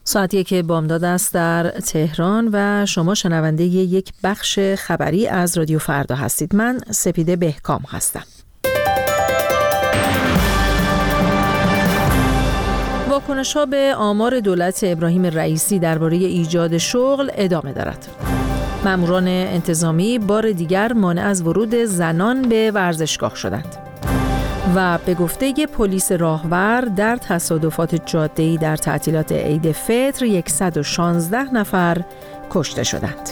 ساعتی که بامداد است در تهران و شما شنونده یک بخش خبری از رادیو فردا هستید. من سپیده بهکام هستم. واکنش‌ها به آمار دولت ابراهیم رئیسی درباره ایجاد شغل ادامه دارد. ماموران انتظامی بار دیگر مانع از ورود زنان به ورزشگاه شدند. و به گفته پلیس راهور در تصادفات جاده‌ای در تعطیلات عید فطر 116 نفر کشته شدند.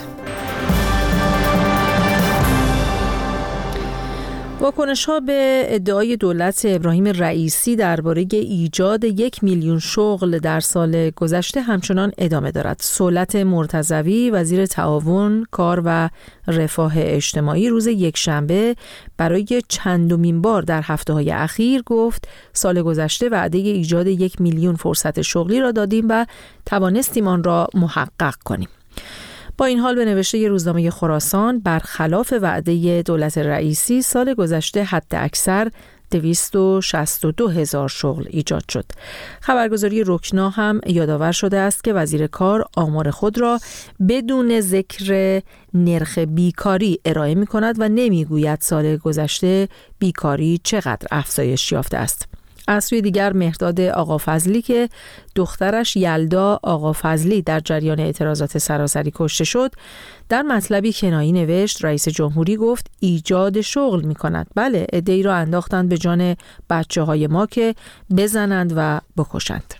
واکنش‌ها به ادعای دولت ابراهیم رئیسی درباره ایجاد 1 میلیون شغل در سال گذشته همچنان ادامه دارد. صولت مرتضوی وزیر تعاون، کار و رفاه اجتماعی روز یکشنبه برای چندمین بار در هفته‌های اخیر گفت سال گذشته وعده ایجاد 1 میلیون فرصت شغلی را دادیم و توانستیم آن را محقق کنیم. با این حال به نوشته روزنامه خراسان برخلاف وعده دولت رئیسی سال گذشته حد اکثر 262,000 شغل ایجاد شد. خبرگزاری رکنا هم یادآور شده است که وزیر کار آمار خود را بدون ذکر نرخ بیکاری ارائه می کند و نمی گوید سال گذشته بیکاری چقدر افزایش یافته است. از سوی دیگر مهرداد آقافضلی که دخترش یلدا آقافضلی در جریان اعتراضات سراسری کشته شد، در مطلبی کنایه‌ای نوشت رئیس جمهوری گفت ایجاد شغل می کند. بله، عده‌ای را انداختند به جان بچه‌های ما که بزنند و بکشند.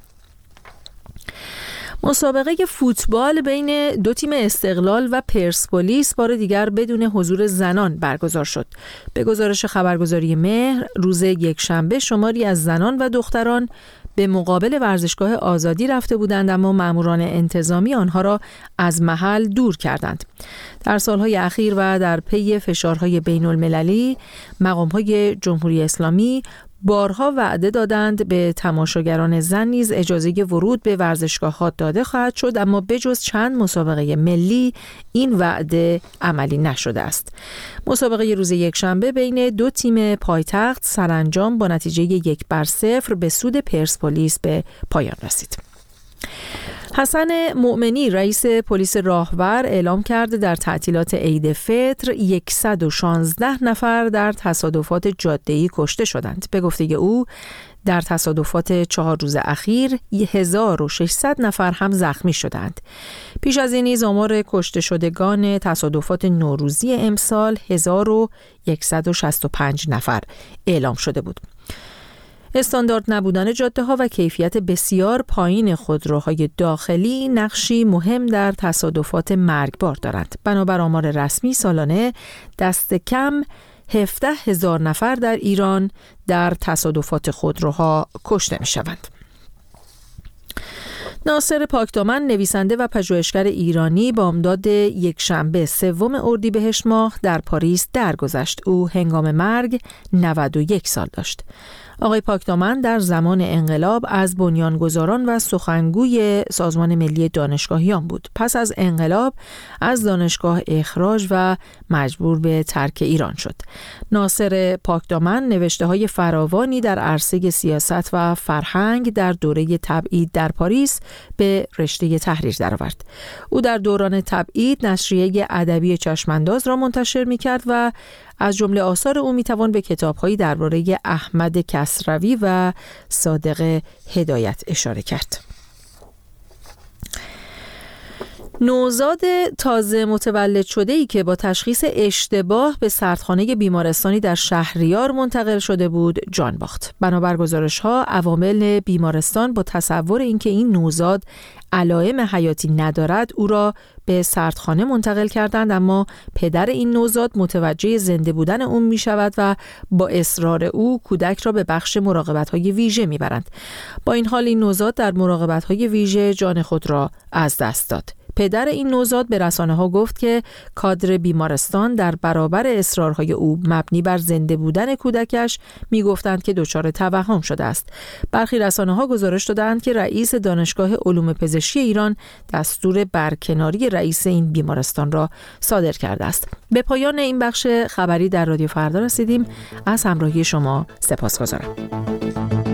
مسابقه فوتبال بین دو تیم استقلال و پرسپولیس بار دیگر بدون حضور زنان برگزار شد. به گزارش خبرگزاری مهر روز یکشنبه شماری از زنان و دختران به مقابل ورزشگاه آزادی رفته بودند، اما ماموران انتظامی آنها را از محل دور کردند. در سالهای اخیر و در پی فشارهای بین المللی مقامهای جمهوری اسلامی بارها وعده دادند به تماشاگران زن نیز اجازه ورود به ورزشگاه‌ها داده خواهد شد، اما بجز چند مسابقه ملی این وعده عملی نشده است. مسابقه روز یکشنبه بین دو تیم پایتخت سرانجام با نتیجه 1-0 به سود پرسپولیس به پایان رسید. حسن مؤمنی رئیس پلیس راهور اعلام کرده در تعطیلات عید فطر 116 نفر در تصادفات جاده‌ای کشته شدند. به گفته او در تصادفات 4 روز اخیر 1600 نفر هم زخمی شدند. پیش از این نیز آمار کشته شدگان تصادفات نوروزی امسال 1165 نفر اعلام شده بود. استاندارد نبودن جاده‌ها و کیفیت بسیار پایین خودروهای داخلی نقشی مهم در تصادفات مرگبار دارند. بنابر آمار رسمی سالانه دست کم 17,000 نفر در ایران در تصادفات خودروها کشته می‌شوند. ناصر پاکدامن نویسنده و پژوهشگر ایرانی بامداد یکشنبه 3 اردیبهشت ماه در پاریس درگذشت. او هنگام مرگ 91 سال داشت. آقای پاکدامن در زمان انقلاب از بنیانگذاران و سخنگوی سازمان ملی دانشگاهیان بود. پس از انقلاب از دانشگاه اخراج و مجبور به ترک ایران شد. ناصر پاکدامن نوشته‌های فراوانی در عرصه سیاست و فرهنگ در دوره تبعید در پاریس به رشته تحریر درآورد. او در دوران تبعید نشریه ادبی چشمانداز را منتشر می‌کرد و از جمله آثار او میتوان به کتاب‌هایی درباره احمد کسروی و صادق هدایت اشاره کرد. نوزاد تازه متولد شده‌ای که با تشخیص اشتباه به سردخانه بیمارستانی در شهریار منتقل شده بود جان باخت. بنابر گزارش‌ها عوامل بیمارستان با تصور اینکه این نوزاد علائم حیاتی ندارد او را به سردخانه منتقل کردند، اما پدر این نوزاد متوجه زنده بودن اون می شود و با اصرار او کودک را به بخش مراقبت‌های ویژه می برند. با این حال این نوزاد در مراقبت‌های ویژه جان خود را از دست داد. پدر این نوزاد به رسانه‌ها گفت که کادر بیمارستان در برابر اصرارهای او مبنی بر زنده بودن کودکش می‌گفتند که دچار توهم شده است. برخی رسانه‌ها گزارش دادند که رئیس دانشگاه علوم پزشکی ایران دستور برکناری رئیس این بیمارستان را صادر کرده است. به پایان این بخش خبری در رادیو فردا رسیدیم. از همراهی شما سپاسگزارم.